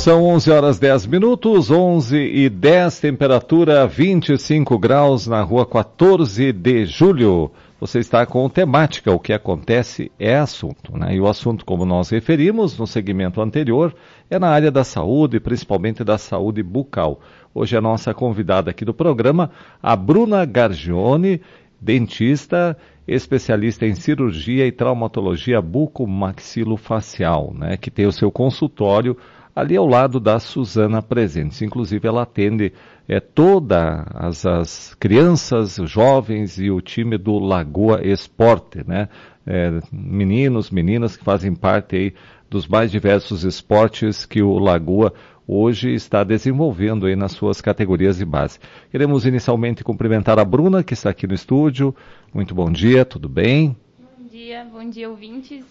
São 11 horas 10 minutos, 11 e 10, temperatura 25 graus na rua 14 de julho. Você está com temática, o que acontece é assunto, né? E o assunto, como nós referimos no segmento anterior, é na área da saúde, principalmente da saúde bucal. Hoje a nossa convidada aqui do programa, a Bruna Gargione, dentista, especialista em cirurgia e traumatologia bucomaxilofacial, né? Que tem o seu consultório ali ao lado da Suzana Presentes. Inclusive ela atende todas as crianças, jovens e o time do Lagoa Esporte, né? Meninos, meninas que fazem parte aí dos mais diversos esportes que o Lagoa hoje está desenvolvendo aí nas suas categorias de base. Queremos inicialmente cumprimentar a Bruna, que está aqui no estúdio. Muito bom dia, tudo bem? Bom dia, ouvintes.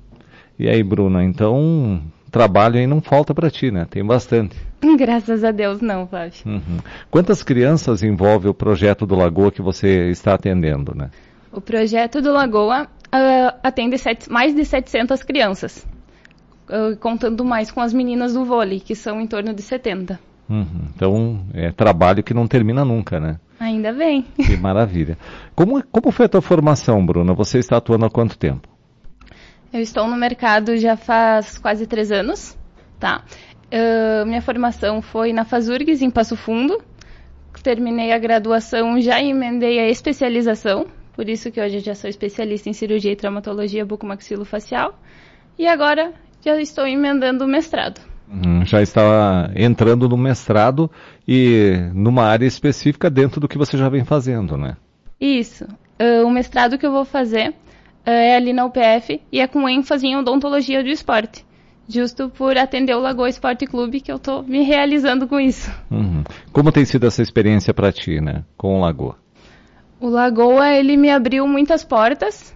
E aí, Bruna, então trabalho aí não falta para ti, né? Tem bastante. Graças a Deus não, Flávio. Uhum. Quantas crianças envolve o projeto do Lagoa que você está atendendo, né? O projeto do Lagoa atende mais de 700 crianças, contando mais com as meninas do vôlei, que são em torno de 70. Uhum. Então, é trabalho que não termina nunca, né? Ainda bem. Que maravilha. Como foi a tua formação, Bruna? Você está atuando há quanto tempo? Eu estou no mercado já faz quase 3 anos, tá? Minha formação foi na FASURGS, em Passo Fundo. Terminei a graduação, já emendei a especialização, por isso que hoje eu já sou especialista em cirurgia e traumatologia bucomaxilofacial. E agora já estou emendando o mestrado. Já está entrando no mestrado e numa área específica dentro do que você já vem fazendo, né? Isso. O mestrado que eu vou fazer é ali na UPF e é com ênfase em odontologia do esporte. Justo por atender o Lagoa Esporte Clube, que eu estou me realizando com isso. Uhum. Como tem sido essa experiência para ti, né, com o Lagoa? O Lagoa, ele me abriu muitas portas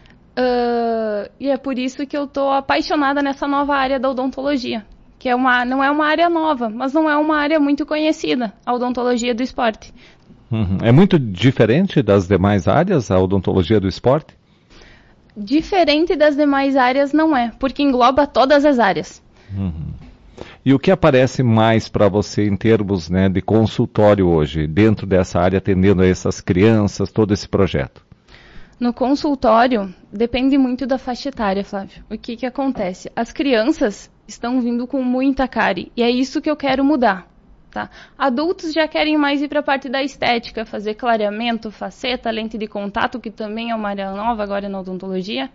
e é por isso que eu estou apaixonada nessa nova área da odontologia, que não é uma área nova, mas não é uma área muito conhecida, a odontologia do esporte. Uhum. É muito diferente das demais áreas, a odontologia do esporte? Diferente das demais áreas não é, porque engloba todas as áreas. Uhum. E o que aparece mais para você em termos, né, de consultório hoje, dentro dessa área, atendendo a essas crianças, todo esse projeto? No consultório, depende muito da faixa etária, Flávio. O que acontece? As crianças estão vindo com muita cárie, e é isso que eu quero mudar. Tá? Adultos já querem mais ir para a parte da estética, fazer clareamento, faceta, lente de contato, que também é uma área nova agora na odontologia.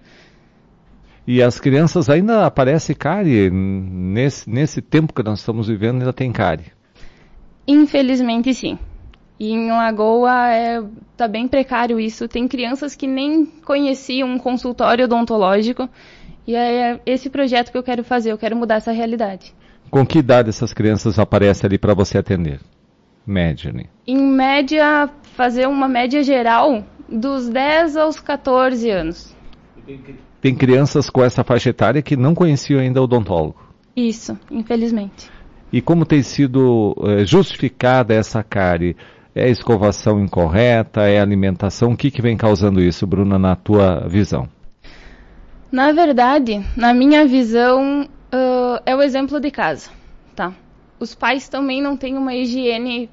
E as crianças ainda aparece cárie? Nesse tempo que nós estamos vivendo ainda tem cárie? Infelizmente sim. E em Lagoa tá bem precário isso. Tem crianças que nem conheciam um consultório odontológico. E é esse projeto que eu quero fazer, eu quero mudar essa realidade. Com que idade essas crianças aparecem ali para você atender? Média, né? Em média, fazer uma média geral dos 10 aos 14 anos. Tem crianças com essa faixa etária que não conheciam ainda o odontólogo? Isso, infelizmente. E como tem sido justificada essa cárie? É escovação incorreta? É alimentação? O que vem causando isso, Bruna, na tua visão? Na verdade, na minha visão, é o exemplo de casa, tá? Os pais também não têm uma higiene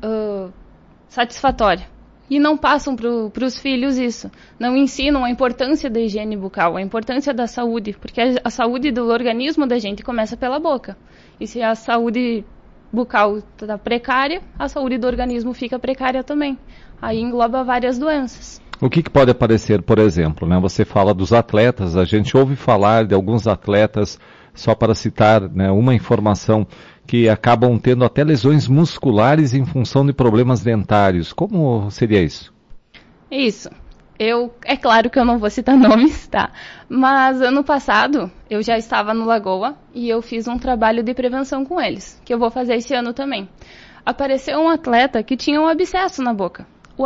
satisfatória e não passam para os filhos isso. Não ensinam a importância da higiene bucal, a importância da saúde, porque a saúde do organismo da gente começa pela boca. E se a saúde bucal está precária, a saúde do organismo fica precária também. Aí engloba várias doenças. O que pode aparecer, por exemplo, né? Você fala dos atletas, a gente ouve falar de alguns atletas, só para citar, né, uma informação, que acabam tendo até lesões musculares em função de problemas dentários. Como seria isso? Isso. É claro que eu não vou citar nomes, tá? Mas ano passado eu já estava no Lagoa e eu fiz um trabalho de prevenção com eles, que eu vou fazer esse ano também. Apareceu um atleta que tinha um abscesso na boca. O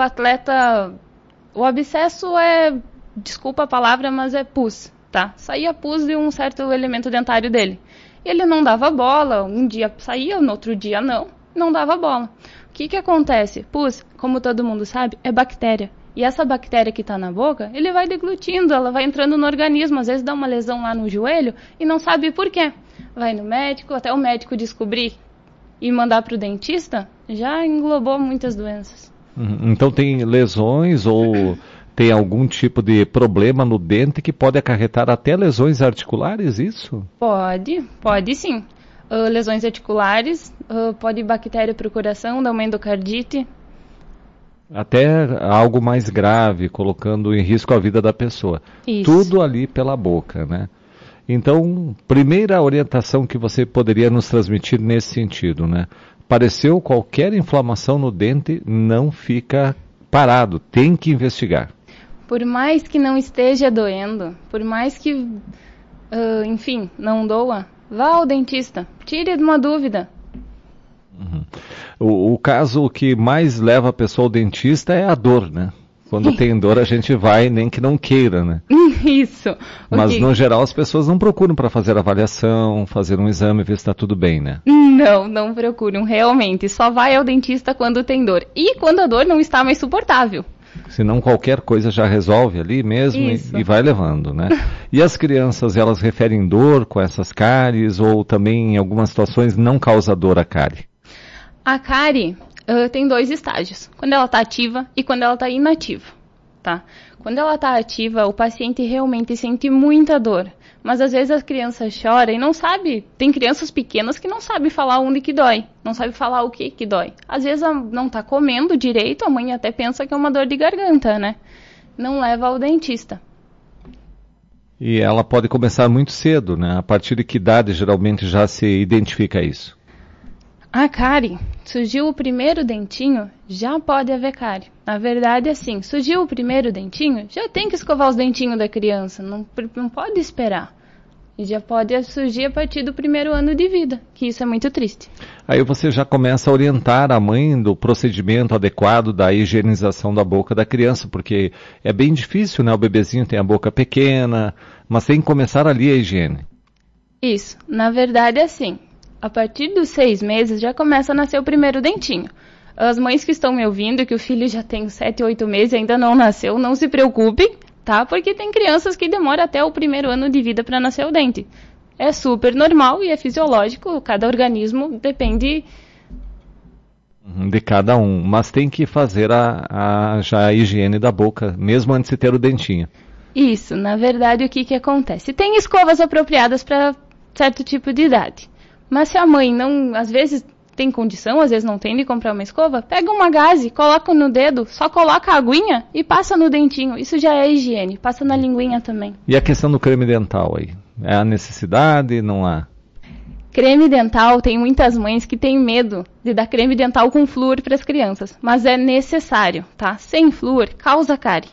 abscesso desculpa a palavra, mas é pus, tá? Saía pus de um certo elemento dentário dele. Ele não dava bola, um dia saía, no outro dia não dava bola. O que acontece? Pus, como todo mundo sabe, é bactéria. E essa bactéria que está na boca, ele vai deglutindo, ela vai entrando no organismo, às vezes dá uma lesão lá no joelho e não sabe por quê. Vai no médico, até o médico descobrir e mandar para o dentista, já englobou muitas doenças. Então tem lesões ou tem algum tipo de problema no dente que pode acarretar até lesões articulares, isso? Pode sim. Lesões articulares, pode bactéria para o coração, dar uma endocardite. Até algo mais grave, colocando em risco a vida da pessoa. Isso. Tudo ali pela boca, né? Então, primeira orientação que você poderia nos transmitir nesse sentido, né? Apareceu qualquer inflamação no dente, não fica parado, tem que investigar. Por mais que não esteja doendo, por mais que, enfim, não doa, vá ao dentista, tire uma dúvida. O caso que mais leva a pessoa ao dentista é a dor, né? Quando tem dor a gente vai, nem que não queira, né? Isso. Mas no geral as pessoas não procuram para fazer avaliação, fazer um exame, ver se está tudo bem, né? Não procuram, realmente. Só vai ao dentista quando tem dor. E quando a dor não está mais suportável. Senão qualquer coisa já resolve ali mesmo e vai levando, né? E as crianças, elas referem dor com essas cáries ou também em algumas situações não causa dor a cárie? A cárie tem 2 estágios, quando ela está ativa e quando ela está inativa, tá? Quando ela está ativa, o paciente realmente sente muita dor, mas às vezes a criança chora e não sabe, tem crianças pequenas que não sabem falar onde que dói, não sabem falar o que dói. Às vezes não está comendo direito, a mãe até pensa que é uma dor de garganta, né? Não leva ao dentista. E ela pode começar muito cedo, né? A partir de que idade geralmente já se identifica isso? A cárie, surgiu o primeiro dentinho, já pode haver cárie. Na verdade, assim, surgiu o primeiro dentinho, já tem que escovar os dentinhos da criança, não pode esperar. E já pode surgir a partir do 1º ano de vida, que isso é muito triste. Aí você já começa a orientar a mãe do procedimento adequado da higienização da boca da criança, porque é bem difícil, né? O bebezinho tem a boca pequena, mas tem que começar ali a higiene. Isso, na verdade é assim. A partir dos 6 meses já começa a nascer o primeiro dentinho. As mães que estão me ouvindo, que o filho já tem 7, 8 meses e ainda não nasceu, não se preocupem, tá? Porque tem crianças que demoram até o 1º ano de vida para nascer o dente. É super normal e é fisiológico, cada organismo depende de cada um, mas tem que fazer já a higiene da boca, mesmo antes de ter o dentinho. Isso, na verdade o que acontece? Tem escovas apropriadas para certo tipo de idade. Mas se a mãe não, às vezes tem condição, às vezes não tem de comprar uma escova, pega uma gaze, coloca no dedo, só coloca a aguinha e passa no dentinho. Isso já é higiene, passa na linguinha também. E a questão do creme dental aí? É a necessidade? Não há? Creme dental, tem muitas mães que têm medo de dar creme dental com flúor para as crianças, mas é necessário, tá? Sem flúor, causa cárie.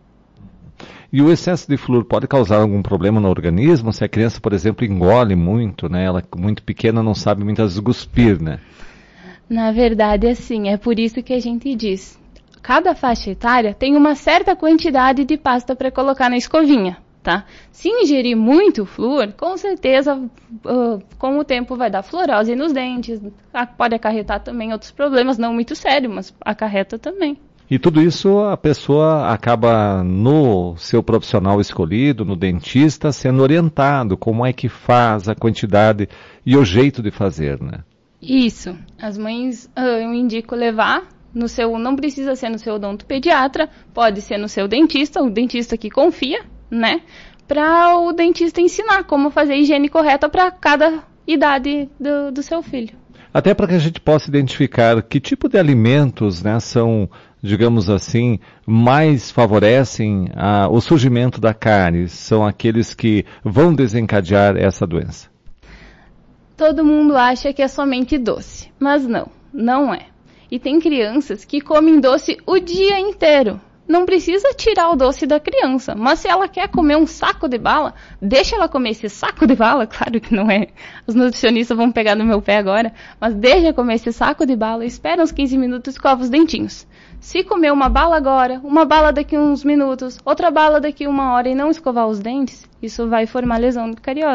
E o excesso de flúor pode causar algum problema no organismo? Se a criança, por exemplo, engole muito, né? Ela muito pequena não sabe muitas vezes cuspir, né? Na verdade, assim, é por isso que a gente diz. Cada faixa etária tem uma certa quantidade de pasta para colocar na escovinha, tá? Se ingerir muito flúor, com certeza, com o tempo vai dar fluorose nos dentes, pode acarretar também outros problemas, não muito sérios, mas acarreta também. E tudo isso a pessoa acaba no seu profissional escolhido, no dentista, sendo orientado como é que faz, a quantidade e o jeito de fazer, né? Isso. As mães, eu indico levar no seu, não precisa ser no seu odontopediatra, pode ser no seu dentista, o dentista que confia, né? Para o dentista ensinar como fazer a higiene correta para cada idade do seu filho. Até para que a gente possa identificar que tipo de alimentos, né, são, digamos assim, mais favorecem o surgimento da cárie, são aqueles que vão desencadear essa doença. Todo mundo acha que é somente doce, mas não é. E tem crianças que comem doce o dia inteiro. Não precisa tirar o doce da criança, mas se ela quer comer um saco de bala, deixa ela comer esse saco de bala, claro que não é, os nutricionistas vão pegar no meu pé agora, mas deixa comer esse saco de bala, espera uns 15 minutos e escova os dentinhos. Se comer uma bala agora, uma bala daqui uns minutos, outra bala daqui 1 hora e não escovar os dentes, isso vai formar lesão cariosa.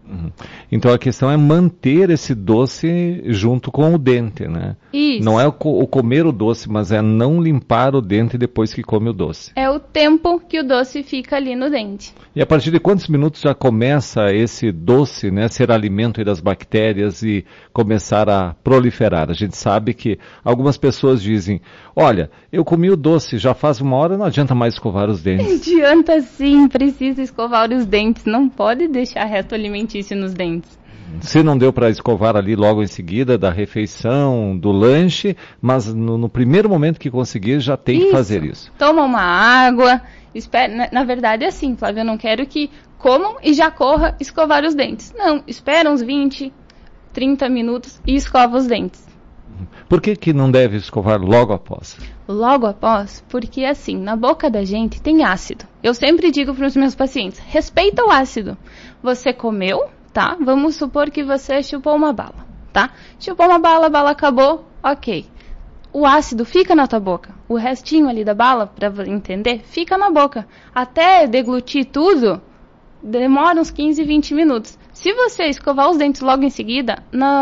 Então a questão é manter esse doce junto com o dente, né? Isso. Não é o comer o doce, mas é não limpar o dente depois que come o doce. É o tempo que o doce fica ali no dente. E a partir de quantos minutos já começa esse doce, né, ser alimento das bactérias e começar a proliferar? A gente sabe que algumas pessoas dizem, olha, eu comi o doce, já faz 1 hora, não adianta mais escovar os dentes. Adianta sim, precisa escovar os dentes, não pode deixar resto alimentício nos dentes. Se não deu para escovar ali logo em seguida da refeição, do lanche, mas no primeiro momento que conseguir já tem que fazer isso. Toma uma água, espera, na verdade é assim, Flávia, eu não quero que comam e já corra escovar os dentes. Não, espera uns 20, 30 minutos e escova os dentes. Por que não deve escovar logo após? Logo após, porque assim, na boca da gente tem ácido. Eu sempre digo para os meus pacientes, respeita o ácido. Você comeu, tá? Vamos supor que você chupou uma bala, tá? Chupou uma bala, a bala acabou, ok. O ácido fica na tua boca. O restinho ali da bala, para entender, fica na boca. Até deglutir tudo, demora uns 15, 20 minutos. Se você escovar os dentes logo em seguida,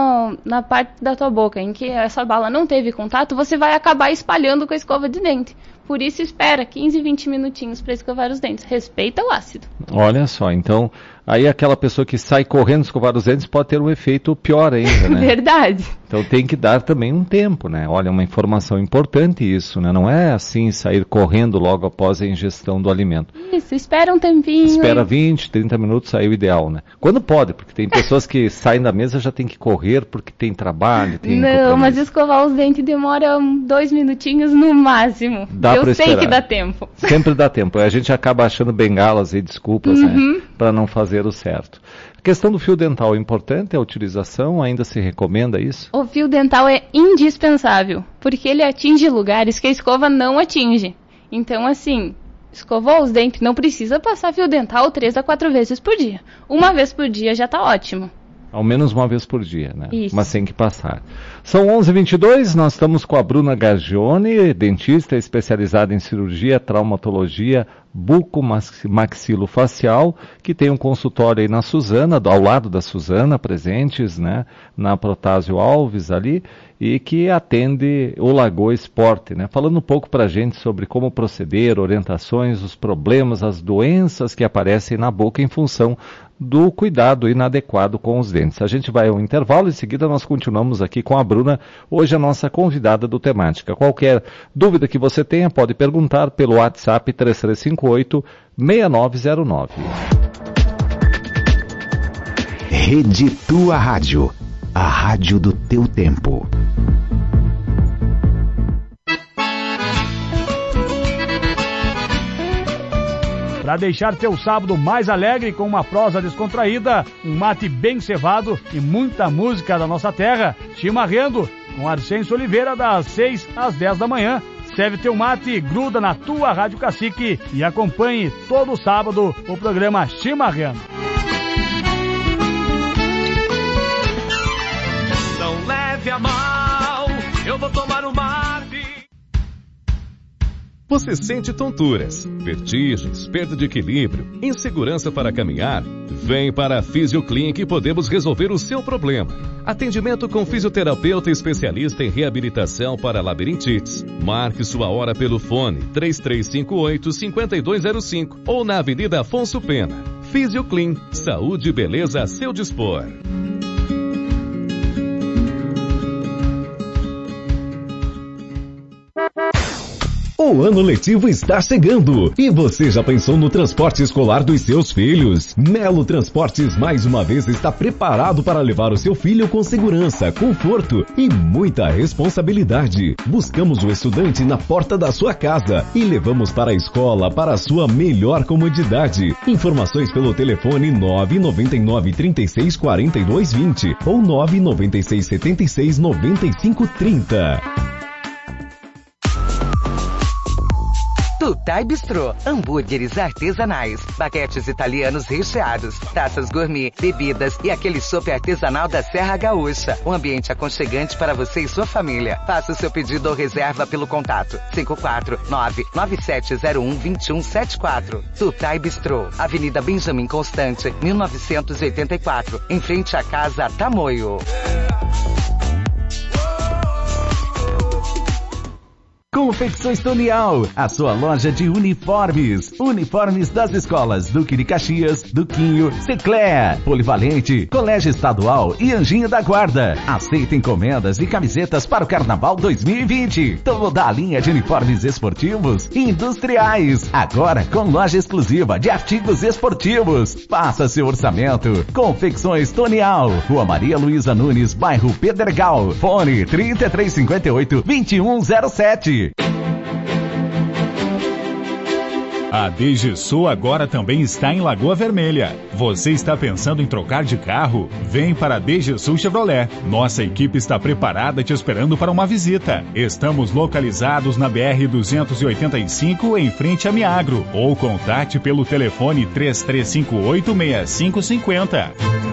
na parte da tua boca em que essa bala não teve contato, você vai acabar espalhando com a escova de dente. Por isso espera 15, 20 minutinhos para escovar os dentes. Respeita o ácido. Olha só, então, aí aquela pessoa que sai correndo escovar os dentes pode ter um efeito pior ainda, né? Verdade. Então tem que dar também um tempo, né? Olha, uma informação importante isso, né? Não é assim sair correndo logo após a ingestão do alimento. Isso, espera um tempinho. Espera 20, 30 minutos, aí o ideal, né? Quando pode, porque tem pessoas que saem da mesa já tem que correr porque tem trabalho, tem Não, mas escovar os dentes demora 2 minutinhos no máximo. Eu sei que dá tempo. Sempre dá tempo. A gente acaba achando bengalas e desculpas, né? Para não fazer o certo. A questão do fio dental é importante, a utilização, ainda se recomenda isso? O fio dental é indispensável, porque ele atinge lugares que a escova não atinge. Então, assim, escovou os dentes, não precisa passar fio dental 3 a 4 vezes por dia. 1 vez por dia já está ótimo. Ao menos 1 vez por dia, né? Isso. Mas tem que passar. São 11h22, nós estamos com a Bruna Gargione, dentista especializada em cirurgia, traumatologia, bucomaxilofacial, que tem um consultório aí na Suzana, ao lado da Suzana, presentes, né? Na Protásio Alves ali, e que atende o Lagoa Esporte, né? Falando um pouco pra gente sobre como proceder, orientações, os problemas, as doenças que aparecem na boca em função do cuidado inadequado com os dentes. A gente vai ao intervalo, em seguida nós continuamos aqui com a Bruna, hoje a nossa convidada do Temática. Qualquer dúvida que você tenha, pode perguntar pelo WhatsApp 3358-6909. Rede Tua Rádio, a rádio do teu tempo. Para deixar teu sábado mais alegre com uma prosa descontraída, um mate bem cevado e muita música da nossa terra, Chimarrando, com Arcêncio Oliveira das 6 às 10 da manhã. Serve teu mate, gruda na tua Rádio Cacique e acompanhe todo sábado o programa Chimarrando. Não leve a mal, eu vou tomar um mate. Você sente tonturas, vertigens, perda de equilíbrio, insegurança para caminhar? Vem para a Fisioclin que podemos resolver o seu problema. Atendimento com fisioterapeuta especialista em reabilitação para labirintite. Marque sua hora pelo fone 3358-5205 ou na Avenida Afonso Pena. Fisioclin, saúde e beleza a seu dispor. O ano letivo está chegando e você já pensou no transporte escolar dos seus filhos? Melo Transportes mais uma vez está preparado para levar o seu filho com segurança, conforto e muita responsabilidade. Buscamos o estudante na porta da sua casa e levamos para a escola para a sua melhor comodidade. Informações pelo telefone 999 36 42 20 ou 996 76 95 30. Tutai Bistrô, hambúrgueres artesanais, baguetes italianos recheados, taças gourmet, bebidas e aquele chopp artesanal da Serra Gaúcha. Um ambiente aconchegante para você e sua família. Faça o seu pedido ou reserva pelo contato 549-9701-2174. Tutai Bistrô, Avenida Benjamin Constante, 1984, em frente à Casa Tamoio. Confecções Tonial, a sua loja de uniformes. Uniformes das escolas Duque de Caxias, Duquinho, Secler, Polivalente, Colégio Estadual e Anjinho da Guarda. Aceita encomendas e camisetas para o Carnaval 2020. Toda a linha de uniformes esportivos e industriais. Agora com loja exclusiva de artigos esportivos. Faça seu orçamento. Confecções Tonial, Rua Maria Luísa Nunes, bairro Pedregal. Fone 3358-2107. A DGSU agora também está em Lagoa Vermelha. Você está pensando em trocar de carro? Vem para a DGSU Chevrolet. Nossa equipe está preparada te esperando para uma visita. Estamos localizados na BR-285 em frente a Miagro. Ou contate pelo telefone 3358-6550.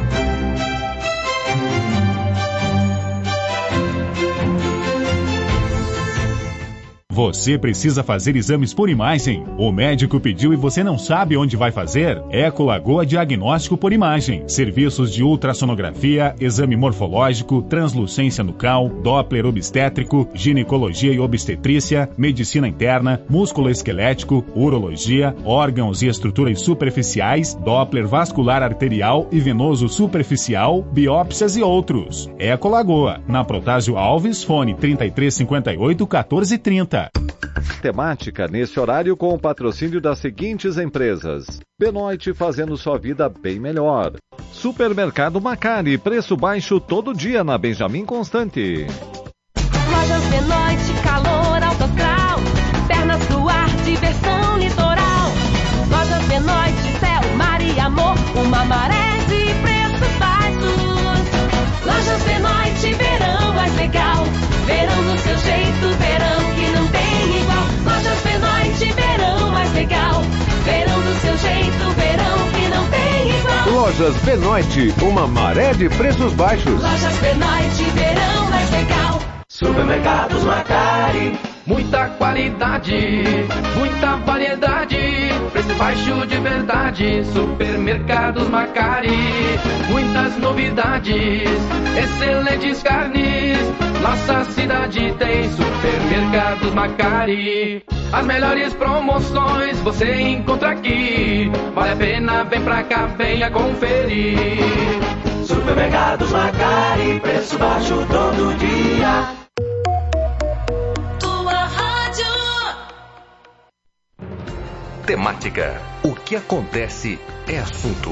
Você precisa fazer exames por imagem. O médico pediu e você não sabe onde vai fazer? Eco Lagoa Diagnóstico por Imagem. Serviços de ultrassonografia, exame morfológico, translucência nucal, Doppler obstétrico, ginecologia e obstetrícia, medicina interna, músculo esquelético, urologia, órgãos e estruturas superficiais, Doppler vascular arterial e venoso superficial, biópsias e outros. Eco Lagoa, na Protásio Alves, fone 3358-1430. Temática nesse horário com o patrocínio das seguintes empresas: Benoit, fazendo sua vida bem melhor. Supermercado Macari, preço baixo todo dia na Benjamin Constante. Lojas Benoit, calor alto astral, pernas pro ar, diversão litoral. Lojas Benoit, céu, mar e amor, uma maré de preços baixos. Lojas Benoit, verão mais legal, verão no seu jeito, verão que não tem igual. Lojas Benoit, verão mais legal, verão do seu jeito, verão que não tem igual. Lojas Benoit, uma maré de preços baixos. Lojas Benoit, verão mais legal. Supermercados Macari, muita qualidade, muita variedade, preço baixo de verdade. Supermercados Macari, muitas novidades, excelentes carnes. Nossa cidade tem Supermercados Macari. As melhores promoções você encontra aqui. Vale a pena, vem pra cá, venha conferir. Supermercados Macari, preço baixo todo dia. Temática. O que acontece é assunto.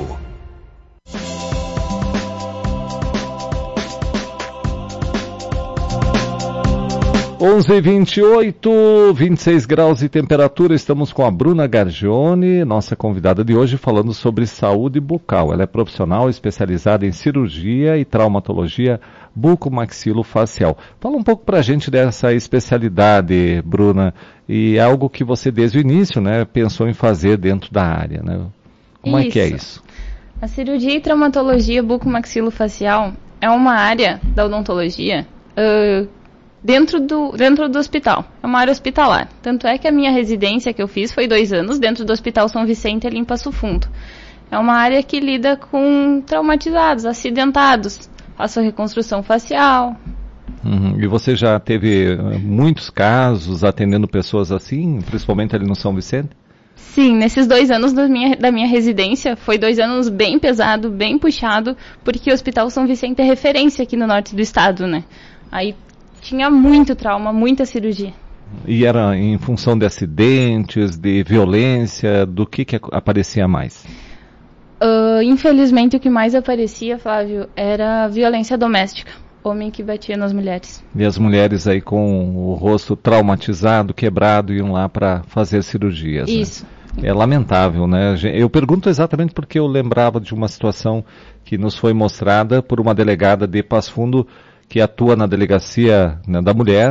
Onze e 28, 26 graus de temperatura. Estamos com a Bruna Gargione, nossa convidada de hoje, falando sobre saúde bucal. Ela é profissional especializada em cirurgia e traumatologia bucomaxilofacial. Fala um pouco pra gente dessa especialidade, Bruna, e algo que você desde o início, né, pensou em fazer dentro da área, né? Como é que é isso? A cirurgia e traumatologia bucomaxilofacial é uma área da odontologia dentro do hospital. É uma área hospitalar. Tanto é que a minha residência que eu fiz foi 2 anos dentro do Hospital São Vicente, ali em Passo Fundo. É uma área que lida com traumatizados, acidentados. Faço reconstrução facial. E você já teve muitos casos atendendo pessoas assim, principalmente ali no São Vicente? Sim, nesses 2 anos da minha residência, foi 2 anos bem pesado, bem puxado, porque o Hospital São Vicente é referência aqui no norte do estado, né? Aí tinha muito trauma, muita cirurgia. E era em função de acidentes, de violência, do que aparecia mais? Infelizmente o que mais aparecia, Flávio, era violência doméstica. Homem que batia nas mulheres. E as mulheres aí com o rosto traumatizado, quebrado, iam lá para fazer cirurgias. Isso. Né? É lamentável, né? Eu pergunto exatamente porque eu lembrava de uma situação que nos foi mostrada por uma delegada de Passo Fundo que atua na delegacia, né, da mulher,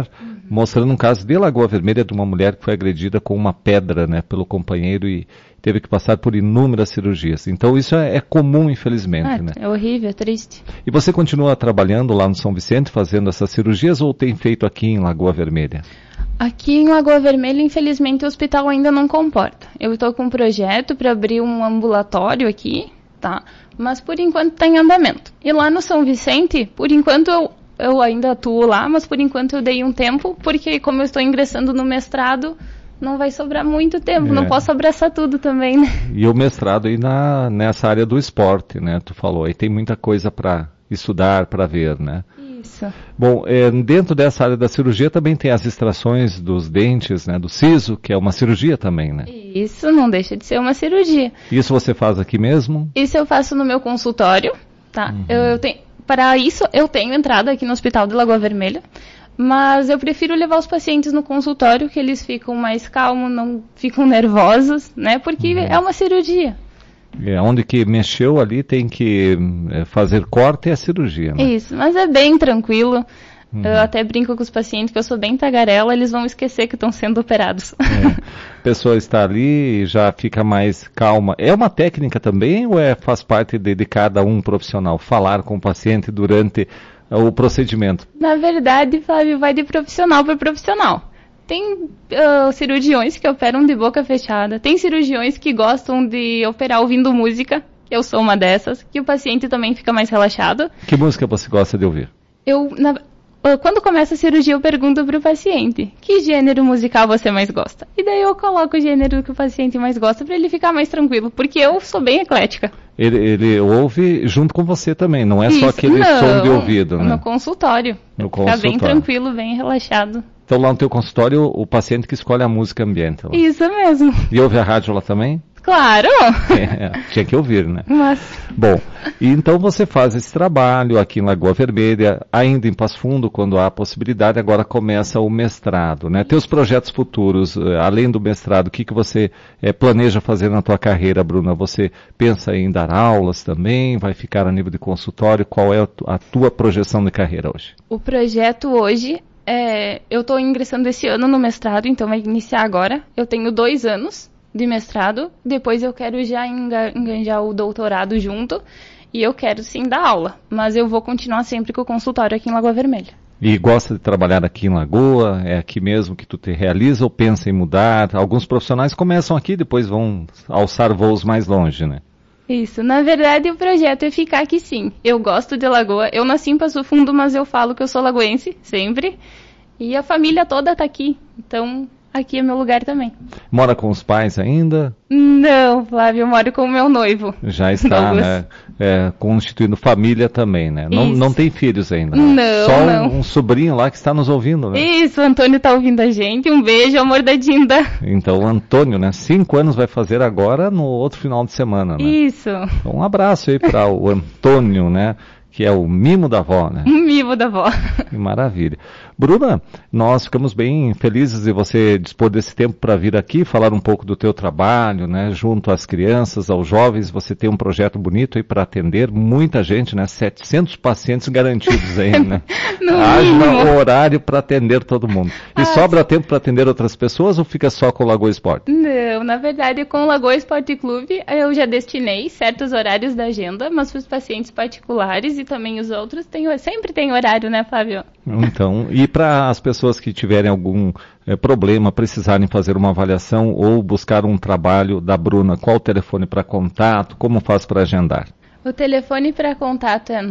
mostrando um caso de Lagoa Vermelha de uma mulher que foi agredida com uma pedra, né, pelo companheiro e teve que passar por inúmeras cirurgias. Então isso é comum, infelizmente, né? É horrível, é triste. E você continua trabalhando lá no São Vicente, fazendo essas cirurgias, ou tem feito aqui em Lagoa Vermelha? Aqui em Lagoa Vermelha, infelizmente, o hospital ainda não comporta. Eu estou com um projeto para abrir um ambulatório aqui, tá? Mas por enquanto está em andamento. E lá no São Vicente, por enquanto eu ainda atuo lá, mas por enquanto eu dei um tempo, porque como eu estou ingressando no mestrado, não vai sobrar muito tempo, não posso abraçar tudo também, né? E o mestrado aí nessa área do esporte, né? Tu falou, aí tem muita coisa para estudar, para ver, né? Isso. Bom, dentro dessa área da cirurgia também tem as extrações dos dentes, né? Do siso, que é uma cirurgia também, né? Isso, não deixa de ser uma cirurgia. Isso você faz aqui mesmo? Isso eu faço no meu consultório, tá? Para isso eu tenho entrado aqui no Hospital de Lagoa Vermelha. Mas eu prefiro levar os pacientes no consultório, que eles ficam mais calmos, não ficam nervosos, né? Porque é uma cirurgia. Onde que mexeu ali tem que fazer corte e a cirurgia, né? Isso, mas é bem tranquilo. Eu até brinco com os pacientes que eu sou bem tagarela, eles vão esquecer que estão sendo operados. A pessoa está ali e já fica mais calma. É uma técnica também ou faz parte de cada um profissional? Falar com o paciente durante o procedimento? Na verdade, Flávio, vai de profissional para profissional. Tem cirurgiões que operam de boca fechada, tem cirurgiões que gostam de operar ouvindo música, eu sou uma dessas, que o paciente também fica mais relaxado. Que música você gosta de ouvir? Quando começa a cirurgia, eu pergunto para o paciente, que gênero musical você mais gosta? E daí eu coloco o gênero que o paciente mais gosta para ele ficar mais tranquilo, porque eu sou bem eclética. Ele ouve junto com você também, não é só aquele som de ouvido, né? No consultório. Fica bem tranquilo, bem relaxado. Então lá no teu consultório, o paciente que escolhe a música ambiente. Lá. Isso mesmo. E ouve a rádio lá também? Claro! Tinha que ouvir, né? Mas... Bom, e então você faz esse trabalho aqui em Lagoa Vermelha, ainda em Passo Fundo, quando há a possibilidade, agora começa o mestrado, né? Teus projetos futuros, além do mestrado, o que você planeja fazer na tua carreira, Bruna? Você pensa em dar aulas também? Vai ficar a nível de consultório? Qual é a tua projeção de carreira hoje? O projeto hoje, eu estou ingressando esse ano no mestrado, então vai iniciar agora. Eu tenho 2 anos de mestrado, depois eu quero já enganjar o doutorado junto, e eu quero sim dar aula, mas eu vou continuar sempre com o consultório aqui em Lagoa Vermelha. E gosta de trabalhar aqui em Lagoa? É aqui mesmo que tu te realiza ou pensa em mudar? Alguns profissionais começam aqui, depois vão alçar voos mais longe, né? Isso, na verdade o projeto é ficar aqui sim. Eu gosto de Lagoa, eu nasci em Passo Fundo, mas eu falo que eu sou lagoense, sempre, e a família toda tá aqui, então... Aqui é meu lugar também. Mora com os pais ainda? Não, Flávio, eu moro com o meu noivo. Já está, né? Constituindo família também, né? Não tem filhos ainda, né? Não, Só um sobrinho lá que está nos ouvindo, né? Isso, o Antônio está ouvindo a gente. Um beijo, amor da Dinda. Então, o Antônio, né? 5 anos vai fazer agora no outro final de semana, né? Isso. Então, um abraço aí para o Antônio, né? Que é o mimo da avó, né? Um mimo da avó. Que maravilha. Bruna, nós ficamos bem felizes de você dispor desse tempo para vir aqui, falar um pouco do teu trabalho, né? Junto às crianças, aos jovens, você tem um projeto bonito aí para atender muita gente, né? 700 pacientes garantidos aí, né? Haja horário para atender todo mundo. E sobra tempo para atender outras pessoas ou fica só com o Lagoa Esporte? Não, na verdade com o Lagoa Esporte Clube eu já destinei certos horários da agenda, mas para os pacientes particulares e também os outros, sempre tem horário, né, Flávio? Então, e para as pessoas que tiverem algum problema, precisarem fazer uma avaliação ou buscar um trabalho da Bruna, qual o telefone para contato, como faz para agendar? O telefone para contato é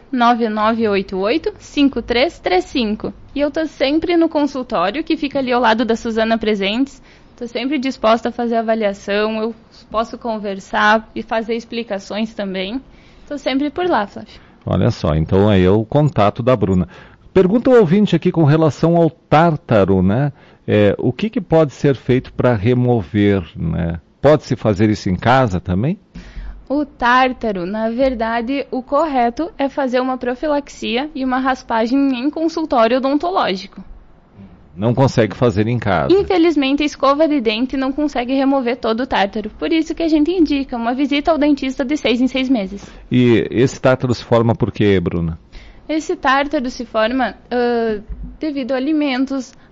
99988-5335. E eu estou sempre no consultório, que fica ali ao lado da Suzana Presentes. Estou sempre disposta a fazer avaliação, eu posso conversar e fazer explicações também. Estou sempre por lá, Flávio. Olha só, então aí é o contato da Bruna. Pergunta o ouvinte aqui com relação ao tártaro, né? O que pode ser feito para remover, né? Pode-se fazer isso em casa também? O tártaro, na verdade, o correto é fazer uma profilaxia e uma raspagem em consultório odontológico. Não consegue fazer em casa. Infelizmente, a escova de dente não consegue remover todo o tártaro. Por isso que a gente indica uma visita ao dentista de 6 em 6 meses. E esse tártaro se forma por quê, Bruna? Esse tártaro se forma devido a alimentos,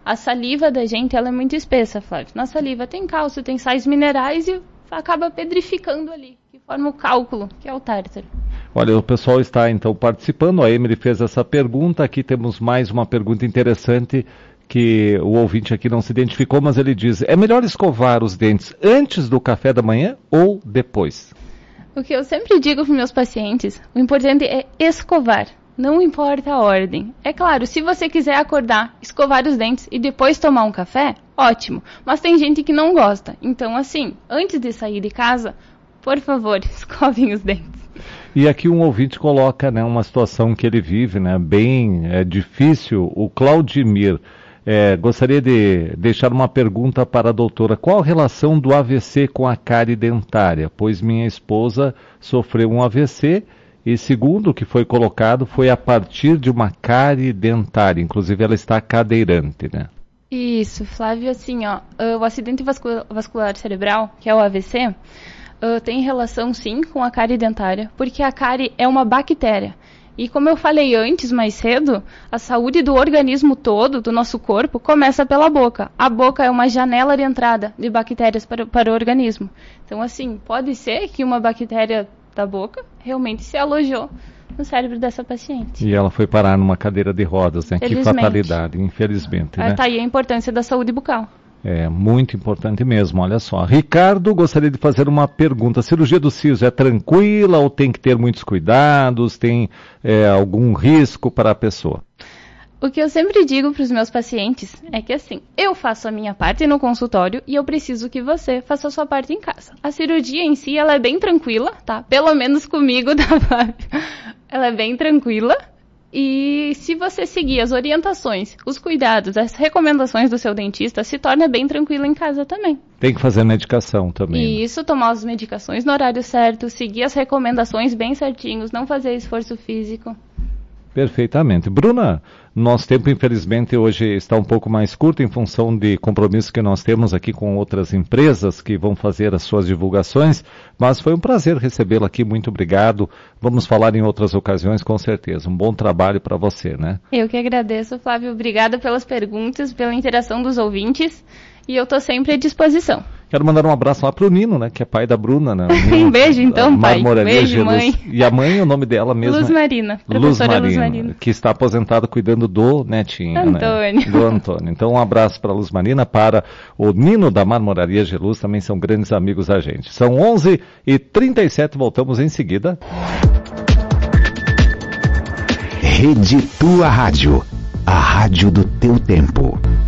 A saliva da gente, ela é muito espessa, Flávio. Na saliva tem cálcio, tem sais minerais e acaba pedrificando ali, que forma o cálculo, que é o tártaro. Olha, o pessoal está então participando, a Emily fez essa pergunta, aqui temos mais uma pergunta interessante que o ouvinte aqui não se identificou, mas ele diz, é melhor escovar os dentes antes do café da manhã ou depois? O que eu sempre digo para os meus pacientes, o importante é escovar, não importa a ordem. É claro, se você quiser acordar, escovar os dentes e depois tomar um café, ótimo. Mas tem gente que não gosta. Então, assim, antes de sair de casa, por favor, escovem os dentes. E aqui um ouvinte coloca, né, uma situação que ele vive, né, bem difícil. O Claudimir gostaria de deixar uma pergunta para a doutora. Qual a relação do AVC com a cárie dentária? Pois minha esposa sofreu um AVC e segundo o que foi colocado, foi a partir de uma cárie dentária. Inclusive ela está cadeirante, né? Isso, Flávio, assim, ó, o acidente vascular cerebral, que é o AVC, tem relação sim com a cárie dentária, porque a cárie é uma bactéria. E como eu falei antes, mais cedo, a saúde do organismo todo, do nosso corpo, começa pela boca. A boca é uma janela de entrada de bactérias para o organismo. Então, assim, pode ser que uma bactéria da boca realmente se alojou no cérebro dessa paciente. E ela foi parar numa cadeira de rodas, né? Que fatalidade, infelizmente, né? Tá aí a importância da saúde bucal. É muito importante mesmo, olha só. Ricardo, gostaria de fazer uma pergunta. A cirurgia do siso é tranquila ou tem que ter muitos cuidados? Tem algum risco para a pessoa? O que eu sempre digo para os meus pacientes é que assim, eu faço a minha parte no consultório e eu preciso que você faça a sua parte em casa. A cirurgia em si, ela é bem tranquila, tá? Pelo menos comigo, tá, Flávio? Ela é bem tranquila. E se você seguir as orientações, os cuidados, as recomendações do seu dentista, se torna bem tranquilo em casa também. Tem que fazer medicação também. E isso, tomar as medicações no horário certo, seguir as recomendações bem certinhos, não fazer esforço físico. Perfeitamente. Bruna, nosso tempo infelizmente hoje está um pouco mais curto em função de compromissos que nós temos aqui com outras empresas que vão fazer as suas divulgações, mas foi um prazer recebê-la aqui, muito obrigado. Vamos falar em outras ocasiões com certeza. Um bom trabalho para você, né? Eu que agradeço, Flávio. Obrigada pelas perguntas, pela interação dos ouvintes e eu estou sempre à disposição. Quero mandar um abraço lá pro Nino, né? Que é pai da Bruna, né? Um beijo então, pai. Beijo, mãe. E a mãe, o nome dela mesmo? Luz Marina, professora Luz Marina. Que está aposentada cuidando do netinho, Antônio. Né? Do Antônio. Então um abraço para a Luz Marina, para o Nino da Marmoraria Geluz, também são grandes amigos da gente. São 11h37, voltamos em seguida. Rede Tua Rádio, a rádio do teu tempo.